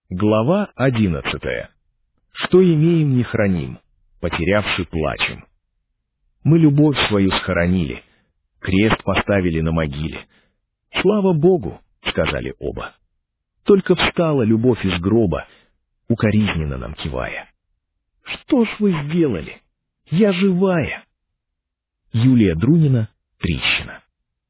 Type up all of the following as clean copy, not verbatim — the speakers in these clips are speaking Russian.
Глава 11. Что имеем, не храним, потерявши плачем. Мы любовь свою схоронили, крест поставили на могиле. Слава Богу, сказали оба. Только встала любовь из гроба, укоризненно нам кивая. Что ж вы сделали? Я живая. Юлия Друнина, Трещина.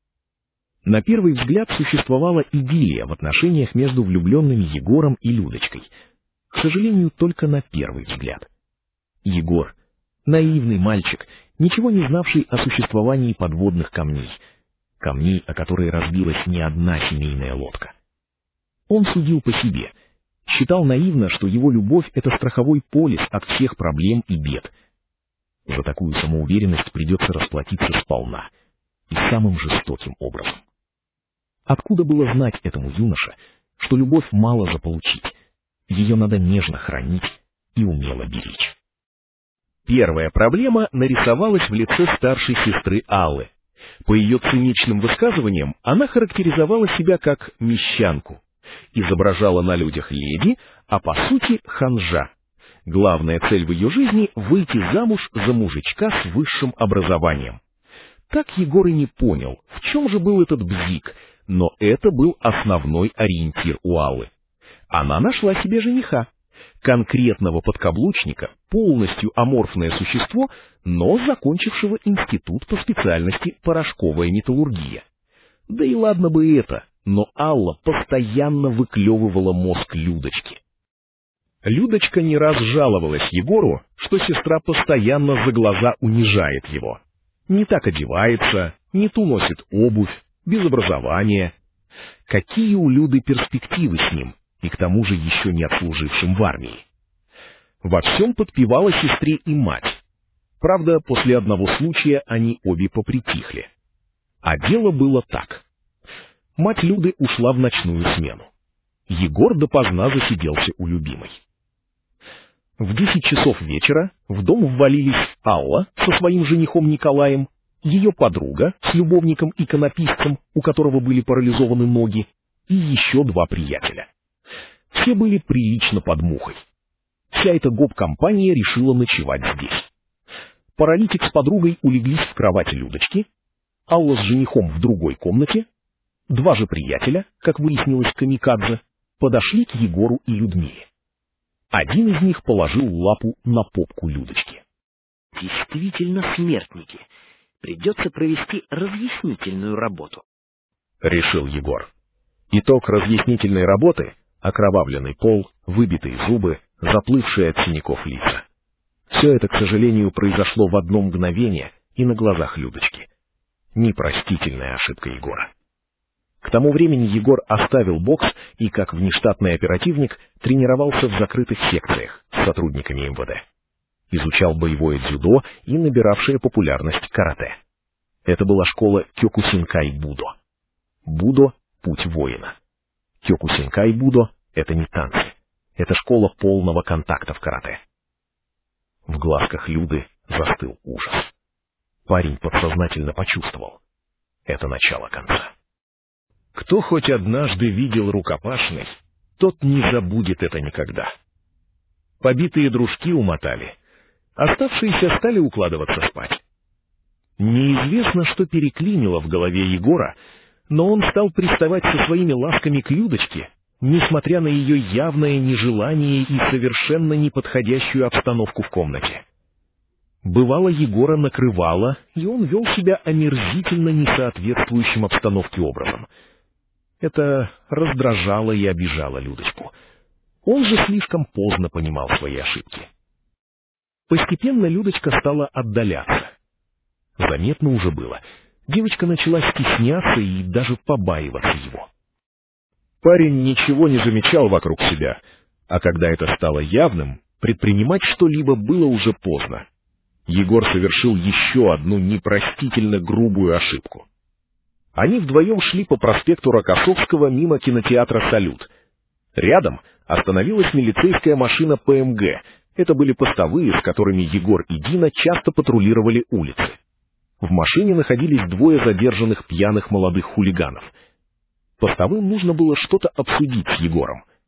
На первый взгляд существовала идиллия в отношениях между влюбленными Егором и Людочкой. К сожалению, только на первый взгляд. Егор, наивный мальчик, ничего не знавший о существовании подводных камней, камней, о которые разбилась не одна семейная лодка. Он судил по себе, считал наивно, что его любовь — это страховой полис от всех проблем и бед. За такую самоуверенность придется расплатиться сполна и самым жестоким образом. Откуда было знать этому юноше, что любовь мало заполучить, ее надо нежно хранить и умело беречь? Первая проблема нарисовалась в лице старшей сестры Аллы. По ее циничным высказываниям, она характеризовала себя как мещанку, изображала на людях леди, а по сути ханжа. Главная цель в ее жизни — выйти замуж за мужичка с высшим образованием. Так Егор и не понял, в чем же был этот бзик, но это был основной ориентир у Аллы. Она нашла себе жениха, конкретного подкаблучника, полностью аморфное существо, но закончившего институт по специальности порошковая металлургия. Да и ладно бы это, но Алла постоянно выклевывала мозг Людочки. Людочка не раз жаловалась Егору, что сестра постоянно за глаза унижает его. Не так одевается, не ту носит обувь, без образования. Какие у Люды перспективы с ним, и к тому же еще не отслужившим в армии? Во всем подпевала сестре и мать. Правда, после одного случая они обе попритихли. А дело было так. Мать Люды ушла в ночную смену. Егор допоздна засиделся у любимой. В 10 часов вечера в дом ввалились Алла со своим женихом Николаем, ее подруга с любовником-иконописцем, у которого были парализованы ноги, и еще 2 приятеля. Все были прилично под мухой. Вся эта гоп-компания решила ночевать здесь. Паралитик с подругой улеглись в кровать Людочки, Алла с женихом в другой комнате, 2 же приятеля, как выяснилось камикадзе, подошли к Егору и Людмиле. Один из них положил лапу на попку Людочки. Действительно смертники. Придется провести разъяснительную работу, — решил Егор. Итог разъяснительной работы — окровавленный пол, выбитые зубы, заплывшие от синяков лица. Все это, к сожалению, произошло в одно мгновение и на глазах Людочки. Непростительная ошибка Егора. К тому времени Егор оставил бокс и, как внештатный оперативник, тренировался в закрытых секциях с сотрудниками МВД. Изучал боевое дзюдо и набиравшее популярность карате. Это была школа Кёкусинкай-будо. Будо — путь воина. Кёкусинкай-будо — это не танцы. Это школа полного контакта в карате. В глазках Люды застыл ужас. Парень подсознательно почувствовал. Это начало конца. Кто хоть однажды видел рукопашный, тот не забудет это никогда. Побитые дружки умотали. Оставшиеся стали укладываться спать. Неизвестно, что переклинило в голове Егора, но он стал приставать со своими ласками к Людочке, несмотря на ее явное нежелание и совершенно неподходящую обстановку в комнате. Бывало, Егора накрывало, и он вел себя омерзительно несоответствующим обстановке образом. Это раздражало и обижало Людочку. Он же слишком поздно понимал свои ошибки. Постепенно Людочка стала отдаляться. Заметно уже было. Девочка начала стесняться и даже побаиваться его. Парень ничего не замечал вокруг себя, а когда это стало явным, предпринимать что-либо было уже поздно. Егор совершил еще одну непростительно грубую ошибку. Они вдвоем шли по проспекту Рокоссовского мимо кинотеатра «Салют». Рядом остановилась милицейская машина ПМГ. Это были постовые, с которыми Егор и Дина часто патрулировали улицы. В машине находились 2 задержанных пьяных молодых хулиганов. Постовым нужно было что-то обсудить с Егором.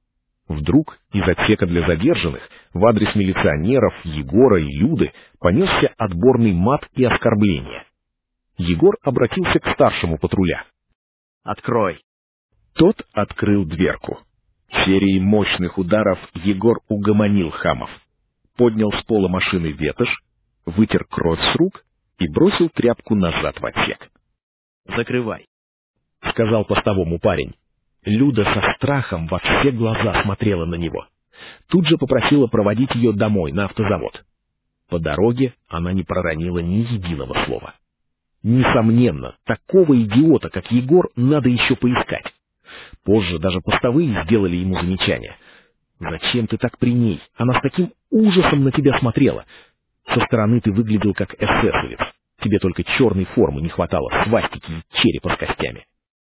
Вдруг из отсека для задержанных в адрес милиционеров, Егора и Люды понесся отборный мат и оскорбление. Егор обратился к старшему патруля. «Открой!» Тот открыл дверку. Серией мощных ударов Егор угомонил хамов, поднял с пола машины ветошь, вытер кровь с рук и бросил тряпку назад в отсек. «Закрывай», — сказал постовому парень. Люда со страхом во все глаза смотрела на него. Тут же попросила проводить ее домой, на автозавод. По дороге она не проронила ни единого слова. Несомненно, такого идиота, как Егор, надо еще поискать. Позже даже постовые сделали ему замечание. «Зачем ты так при ней? Она с таким ужасом на тебя смотрела. Со стороны ты выглядел как эсэсовец. Тебе только черной формы не хватало, свастики и черепа с костями».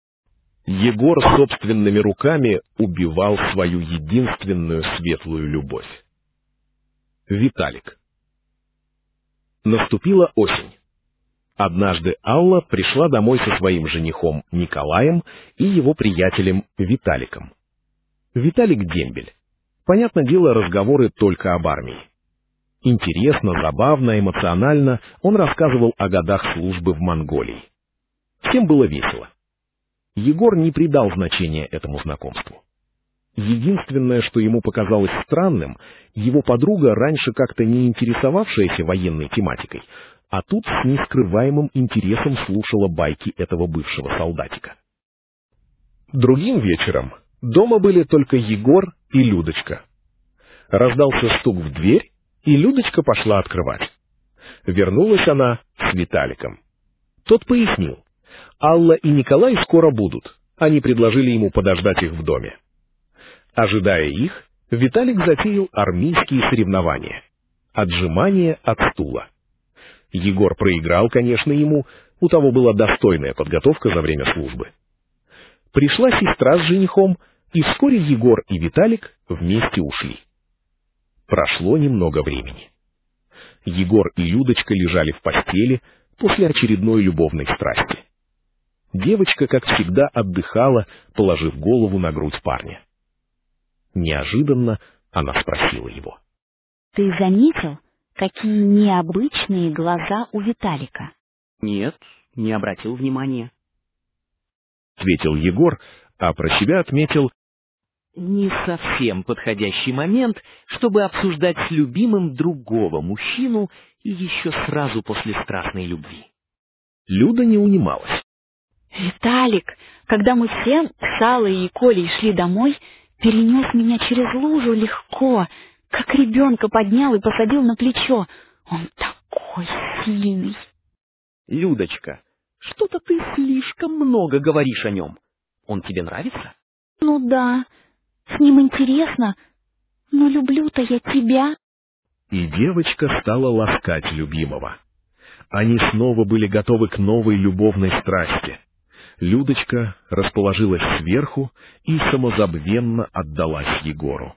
Егор собственными руками убивал свою единственную светлую любовь. Виталик. Наступила осень. Однажды Алла пришла домой со своим женихом Николаем и его приятелем Виталиком. Виталик дембель. Понятное дело, разговоры только об армии. Интересно, забавно, эмоционально он рассказывал о годах службы в Монголии. Всем было весело. Егор не придал значения этому знакомству. Единственное, что ему показалось странным, его подруга, раньше как-то не интересовавшаяся военной тематикой, а тут с нескрываемым интересом слушала байки этого бывшего солдатика. Другим вечером дома были только Егор и Людочка. Раздался стук в дверь, и Людочка пошла открывать. Вернулась она с Виталиком. Тот пояснил: Алла и Николай скоро будут. Они предложили ему подождать их в доме. Ожидая их, Виталик затеял армейские соревнования. Отжимание от стула. Егор проиграл, конечно, ему, у того была достойная подготовка за время службы. Пришла сестра с женихом, и вскоре Егор и Виталик вместе ушли. Прошло немного времени. Егор и Людочка лежали в постели после очередной любовной страсти. Девочка, как всегда, отдыхала, положив голову на грудь парня. Неожиданно она спросила его: «Ты заметил, какие необычные глаза у Виталика?» «Нет, не обратил внимания», — ответил Егор, а про себя отметил: «Не совсем подходящий момент, чтобы обсуждать с любимым другого мужчину и еще сразу после страстной любви». Люда не унималась. «Виталик, когда мы все с Аллой и Колей шли домой, перенес меня через лужу легко, как ребенка поднял и посадил на плечо. Он такой сильный». «Людочка, что-то ты слишком много говоришь о нем. Он тебе нравится?» «Ну да, с ним интересно, но люблю-то я тебя». И девочка стала ласкать любимого. Они снова были готовы к новой любовной страсти. Людочка расположилась сверху и самозабвенно отдалась Егору.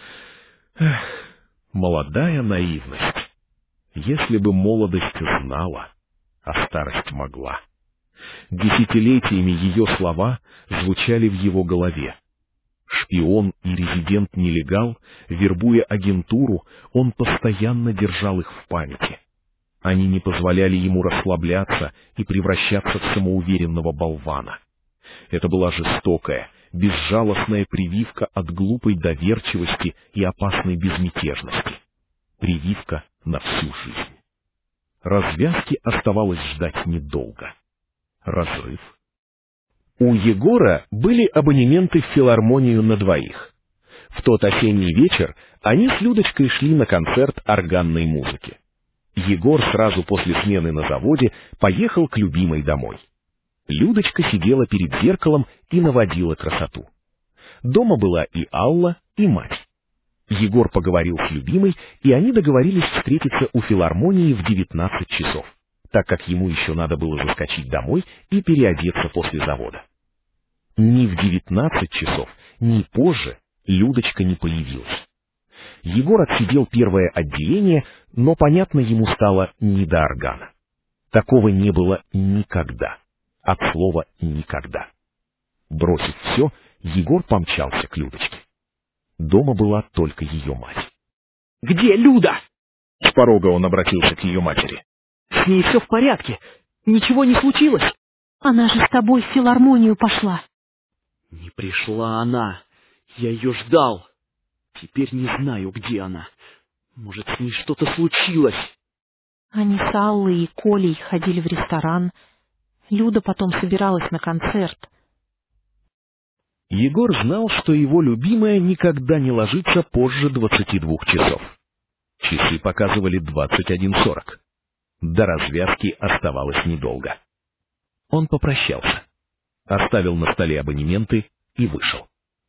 Эх, молодая наивность. Если бы молодость знала, а старость могла. Десятилетиями ее слова звучали в его голове. Шпион и резидент-нелегал, вербуя агентуру, он постоянно держал их в памяти. Они не позволяли ему расслабляться и превращаться в самоуверенного болвана. Это была жестокая, безжалостная прививка от глупой доверчивости и опасной безмятежности. Прививка на всю жизнь. Развязки оставалось ждать недолго. Разрыв. У Егора были абонементы в филармонию на двоих. В тот осенний вечер они с Людочкой шли на концерт органной музыки. Егор сразу после смены на заводе поехал к любимой домой. Людочка сидела перед зеркалом и наводила красоту. Дома была и Алла, и мать. Егор поговорил с любимой, и они договорились встретиться у филармонии в 19 часов, так как ему еще надо было заскочить домой и переодеться после завода. Ни в 19 часов, ни позже Людочка не появилась. Егор отсидел первое отделение, но, понятно, ему стало не до органа. Такого не было никогда. От слова «никогда». Бросив все, Егор помчался к Людочке. Дома была только ее мать. «Где Люда?» С порога он обратился к ее матери. «С ней все в порядке. Ничего не случилось?» Она же с тобой в филармонию пошла. «Не пришла она. Я ее ждал. Теперь не знаю, где она. Может, с ней что-то случилось?» Они с Аллой и Колей ходили в ресторан. Люда потом собиралась на концерт. Егор знал, что его любимая никогда не ложится позже 22 часов. Часы показывали 21:40. До развязки оставалось недолго. Он попрощался, оставил на столе абонементы и вышел.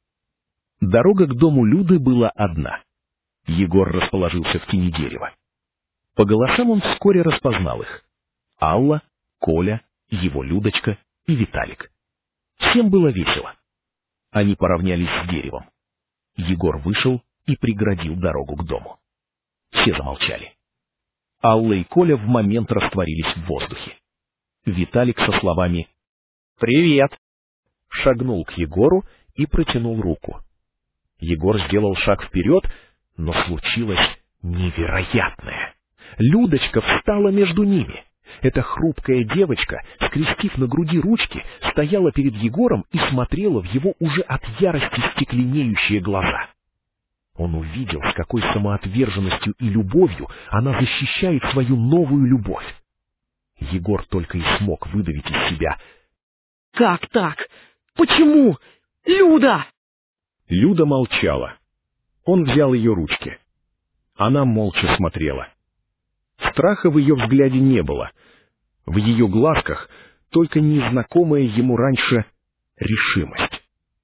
Дорога к дому Люды была одна. Егор расположился в тени дерева. По голосам он вскоре распознал их. Алла, Коля, его Людочка и Виталик. Всем было весело. Они поравнялись с деревом. Егор вышел и преградил дорогу к дому. Все замолчали. Алла и Коля в момент растворились в воздухе. Виталик со словами «Привет!» шагнул к Егору и протянул руку. Егор сделал шаг вперед, но случилось невероятное. Людочка встала между ними. Эта хрупкая девочка, скрестив на груди ручки, стояла перед Егором и смотрела в его уже от ярости стекленеющие глаза. Он увидел, с какой самоотверженностью и любовью она защищает свою новую любовь. Егор только и смог выдавить из себя: «Как так? Почему? Люда!» Люда молчала. Он взял ее ручки. Она молча смотрела. Страха в ее взгляде не было. В ее глазках только незнакомая ему раньше решимость.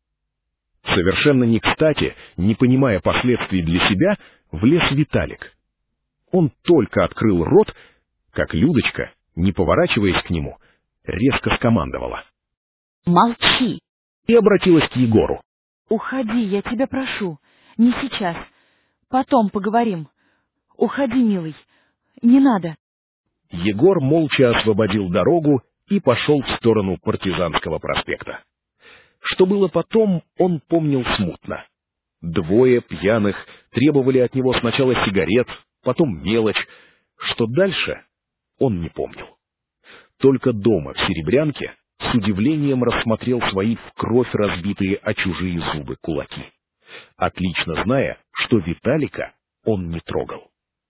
Совершенно не кстати, не понимая последствий для себя, влез Виталик. Он только открыл рот, как Людочка, не поворачиваясь к нему, резко скомандовала: Молчи. И обратилась к Егору. Уходи, я тебя прошу. Не сейчас. Потом поговорим. Уходи, милый. Не надо. Егор молча освободил дорогу и пошел в сторону Партизанского проспекта. Что было потом, он помнил смутно. Двое пьяных требовали от него сначала сигарет, потом мелочь. Что дальше, он не помнил. Только дома, в Серебрянке, с удивлением рассмотрел свои в кровь разбитые о чужие зубы кулаки, отлично зная, что Виталика он не трогал.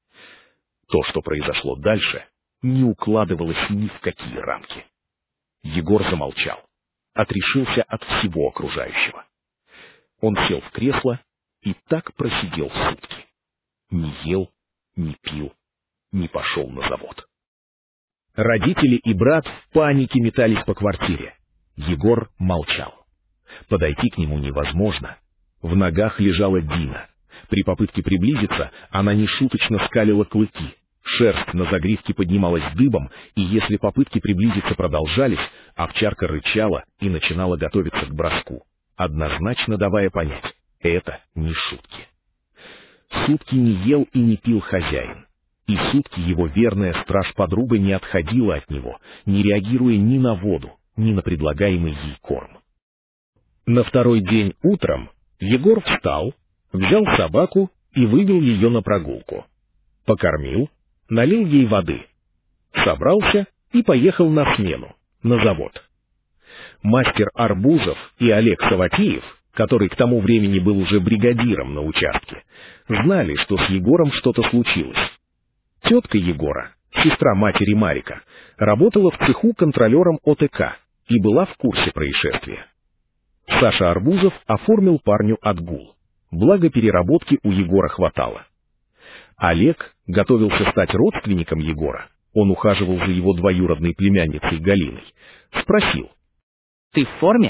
То, что произошло дальше, не укладывалось ни в какие рамки. Егор замолчал, отрешился от всего окружающего. Он сел в кресло и так просидел сутки. Не ел, не пил, не пошел на завод. Родители и брат в панике метались по квартире. Егор молчал. Подойти к нему невозможно. В ногах лежала Дина. При попытке приблизиться она нешуточно скалила клыки. Шерсть на загривке поднималась дыбом, и если попытки приблизиться продолжались, овчарка рычала и начинала готовиться к броску, однозначно давая понять — это не шутки. Сутки не ел и не пил хозяин. И сутки его верная страж-подруга не отходила от него, не реагируя ни на воду, ни на предлагаемый ей корм. На второй день утром Егор встал, взял собаку и вывел ее на прогулку. Покормил, налил ей воды, собрался и поехал на смену, на завод. Мастер Арбузов и Олег Саватеев, который к тому времени был уже бригадиром на участке, знали, что с Егором что-то случилось. Тетка Егора, сестра матери Марика, работала в цеху контролером ОТК и была в курсе происшествия. Саша Арбузов оформил парню отгул, благо переработки у Егора хватало. Олег готовился стать родственником Егора, он ухаживал за его двоюродной племянницей Галиной, спросил: «Ты в форме?»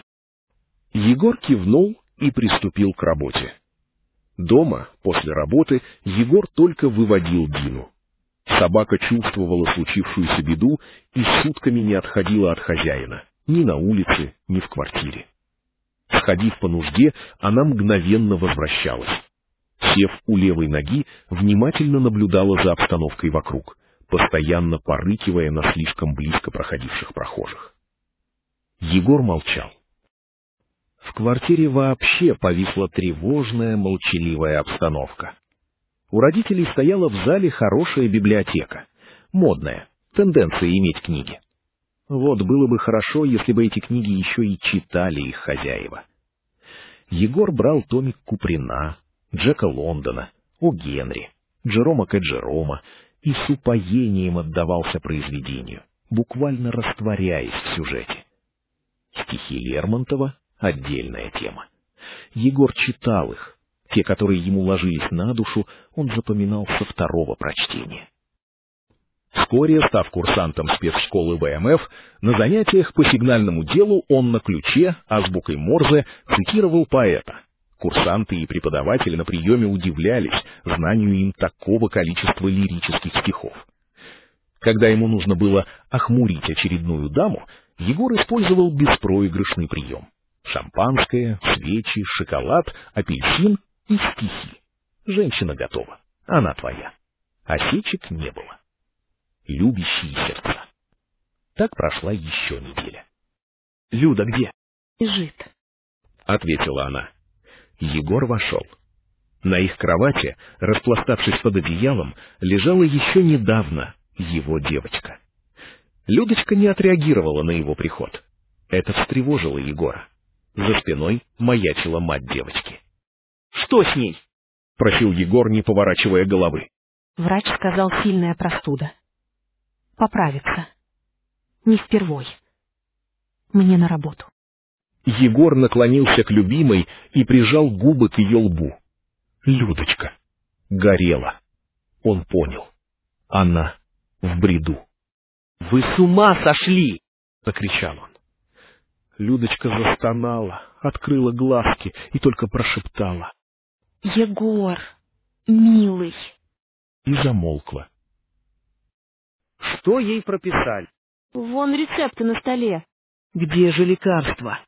Егор кивнул и приступил к работе. Дома, после работы, Егор только выводил Дину. Собака чувствовала случившуюся беду и сутками не отходила от хозяина, ни на улице, ни в квартире. Сходив по нужде, она мгновенно возвращалась. Сев у левой ноги, внимательно наблюдала за обстановкой вокруг, постоянно порыкивая на слишком близко проходивших прохожих. Егор молчал. В квартире вообще повисла тревожная, молчаливая обстановка. У родителей стояла в зале хорошая библиотека. Модная, тенденция иметь книги. Вот было бы хорошо, если бы эти книги еще и читали их хозяева. Егор брал томик Куприна, Джека Лондона, О. Генри, Джерома К. Джерома и с упоением отдавался произведению, буквально растворяясь в сюжете. Стихи Лермонтова — отдельная тема. Егор читал их. Те, которые ему ложились на душу, он запоминал со второго прочтения. Вскоре, став курсантом спецшколы ВМФ, на занятиях по сигнальному делу он на ключе азбукой Морзе цитировал поэта. Курсанты и преподаватели на приеме удивлялись знанию им такого количества лирических стихов. Когда ему нужно было охмурить очередную даму, Егор использовал беспроигрышный прием. Шампанское, свечи, шоколад, апельсин и стихи. Женщина готова, она твоя. Осечек не было. Любящие сердца. Так прошла еще неделя. — Люда где? — Лежит, — ответила она. Егор вошел. На их кровати, распластавшись под одеялом, лежала еще недавно его девочка. Людочка не отреагировала на его приход. Это встревожило Егора. За спиной маячила мать девочки. — Что с ней? — просил Егор, не поворачивая головы. Врач сказал, сильная простуда. Поправится. Не впервой. Мне на работу. Егор наклонился к любимой и прижал губы к ее лбу. Людочка горела. Он понял. Она в бреду. — Вы с ума сошли! — закричал он. Людочка застонала, открыла глазки и только прошептала. — Егор, милый. И замолкла. — Что ей прописали? — Вон рецепты на столе. — Где же лекарства?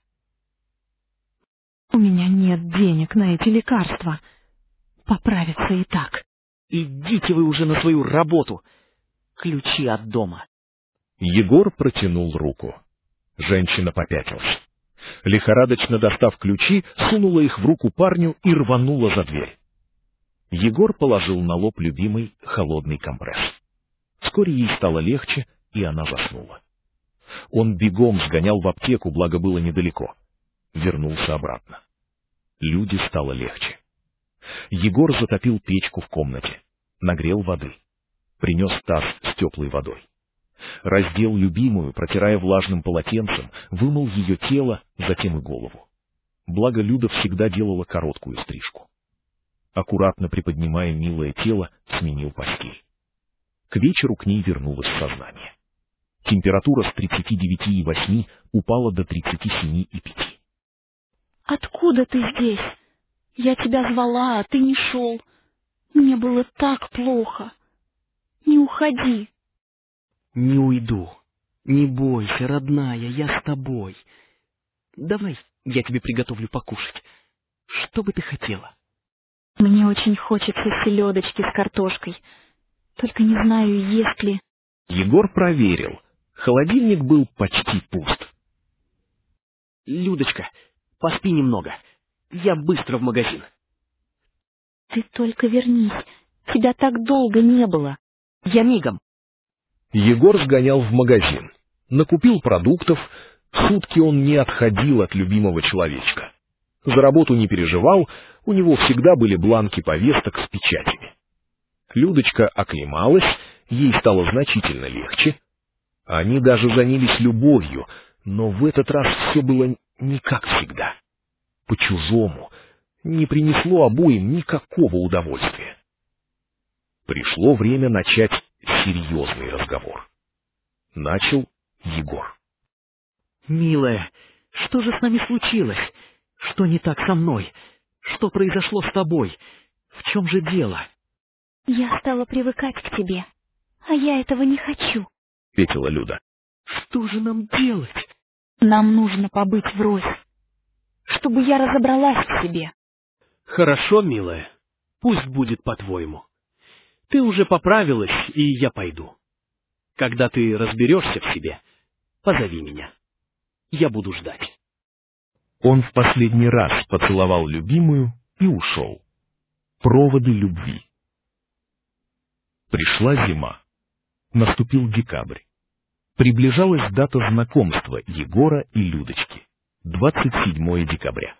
— У меня нет денег на эти лекарства. Поправится и так. — Идите вы уже на свою работу. Ключи от дома. Егор протянул руку. Женщина попятилась. Лихорадочно достав ключи, сунула их в руку парню и рванула за дверь. Егор положил на лоб любимой холодный компресс. Вскоре ей стало легче, и она заснула. Он бегом сгонял в аптеку, благо было недалеко. Вернулся обратно. Люде стало легче. Егор затопил печку в комнате, нагрел воды, принес таз с теплой водой. Раздел любимую, протирая влажным полотенцем, вымыл ее тело, затем и голову. Благо Люда всегда делала короткую стрижку. Аккуратно приподнимая милое тело, сменил постель. К вечеру к ней вернулось сознание. Температура с 39,8 упала до 37,5. — Откуда ты здесь? Я тебя звала, а ты не шел. Мне было так плохо. Не уходи. — Не уйду. Не бойся, родная, я с тобой. Давай я тебе приготовлю покушать. Что бы ты хотела? — Мне очень хочется селедочки с картошкой. Только не знаю, есть ли... Егор проверил. Холодильник был почти пуст. — Людочка, поспи немного. Я быстро в магазин. — Ты только вернись. Тебя так долго не было. — Я мигом. Егор сгонял в магазин. Накупил продуктов. Сутки он не отходил от любимого человечка. За работу не переживал, у него всегда были бланки повесток с печатями. Людочка оклемалась, ей стало значительно легче. Они даже занялись любовью, но в этот раз все было не как всегда. По-чужому, не принесло обоим никакого удовольствия. Пришло время начать серьезный разговор. Начал Егор. — Милая, что же с нами случилось? Что не так со мной? Что произошло с тобой? В чем же дело? — Я стала привыкать к тебе, а я этого не хочу, — ответила Люда. — Что же нам делать? — Нам нужно побыть врозь, чтобы я разобралась в себе. — Хорошо, милая, пусть будет по-твоему. Ты уже поправилась, и я пойду. Когда ты разберешься в себе, позови меня. Я буду ждать. Он в последний раз поцеловал любимую и ушел. Проводы любви. Пришла зима. Наступил декабрь. Приближалась дата знакомства Егора и Людочки. 27 декабря.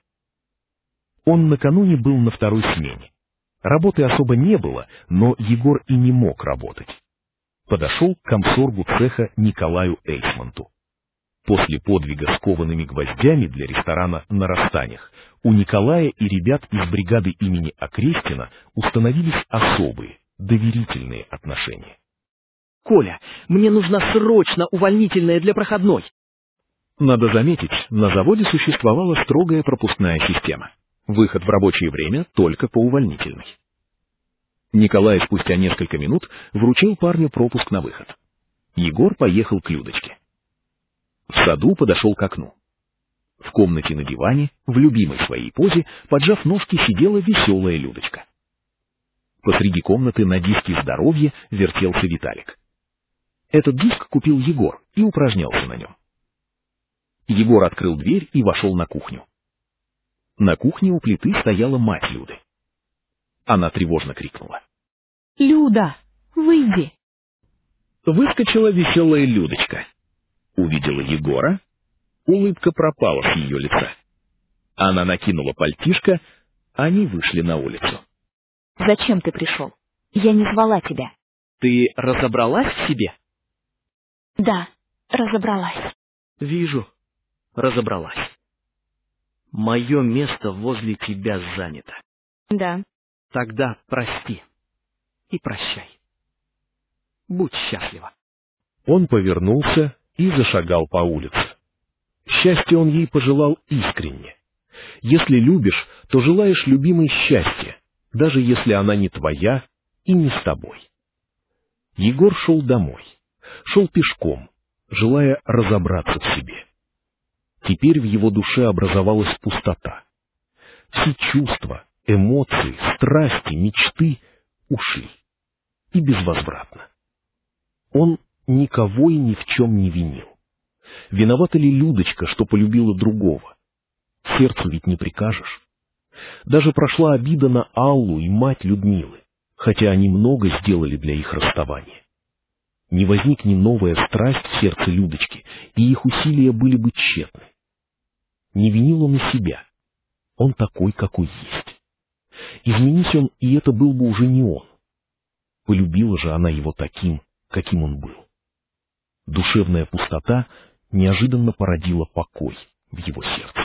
Он накануне был на второй смене. Работы особо не было, но Егор и не мог работать. Подошел к комсоргу цеха Николаю Эйсмонту. После подвига с коваными гвоздями для ресторана «На Расстанях» у Николая и ребят из бригады имени Окрестина установились особые, доверительные отношения. Коля, мне нужна срочно увольнительная для проходной. Надо заметить, на заводе существовала строгая пропускная система. Выход в рабочее время только по увольнительной. Николай спустя несколько минут вручил парню пропуск на выход. Егор поехал к Людочке. В саду подошел к окну. В комнате на диване, в любимой своей позе, поджав ножки, сидела веселая Людочка. Посреди комнаты на диске здоровья вертелся Виталик. Этот диск купил Егор и упражнялся на нем. Егор открыл дверь и вошел на кухню. На кухне у плиты стояла мать Люды. Она тревожно крикнула: «Люда, выйди!» Выскочила веселая Людочка. Увидела Егора, улыбка пропала с ее лица. Она накинула пальтишко, они вышли на улицу. «Зачем ты пришел? Я не звала тебя». Ты разобралась в себе? «Да, разобралась». Вижу, разобралась. Мое место возле тебя занято. «Да». Тогда прости и прощай. Будь счастлива. Он повернулся и зашагал по улице. Счастья он ей пожелал искренне. Если любишь, то желаешь любимой счастья, даже если она не твоя и не с тобой. Егор шел домой, шел пешком, желая разобраться в себе. Теперь в его душе образовалась пустота. Все чувства, эмоции, страсти, мечты ушли. И безвозвратно. Он никого и ни в чем не винил. Виновата ли Людочка, что полюбила другого? Сердцу ведь не прикажешь. Даже прошла обида на Аллу и мать Людмилы, хотя они много сделали для их расставания. Не возникни новая страсть в сердце Людочки, и их усилия были бы тщетны. Не винил он и себя. Он такой, какой есть. Изменись он, и это был бы уже не он. Полюбила же она его таким, каким он был. Душевная пустота неожиданно породила покой в его сердце.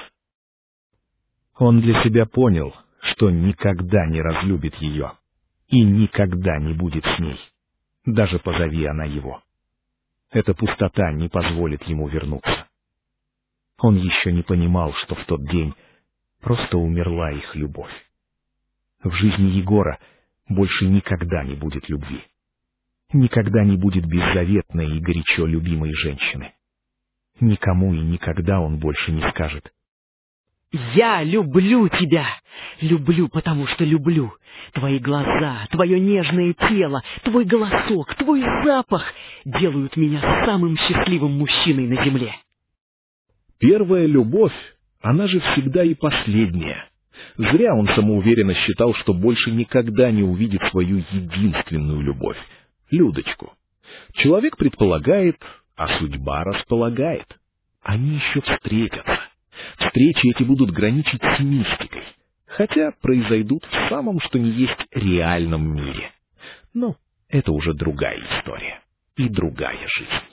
Он для себя понял, что никогда не разлюбит ее и никогда не будет с ней, даже позови она его. Эта пустота не позволит ему вернуться. Он еще не понимал, что в тот день просто умерла их любовь. В жизни Егора больше никогда не будет любви. Никогда не будет беззаветной и горячо любимой женщины. Никому и никогда он больше не скажет: «Я люблю тебя! Люблю, потому что люблю. Твои глаза, твое нежное тело, твой голосок, твой запах делают меня самым счастливым мужчиной на земле». Первая любовь, она же всегда и последняя. Зря он самоуверенно считал, что больше никогда не увидит свою единственную любовь — Людочку. Человек предполагает, а судьба располагает. Они еще встретятся. Встречи эти будут граничить с мистикой, хотя произойдут в самом что ни есть реальном мире. Но это уже другая история и другая жизнь.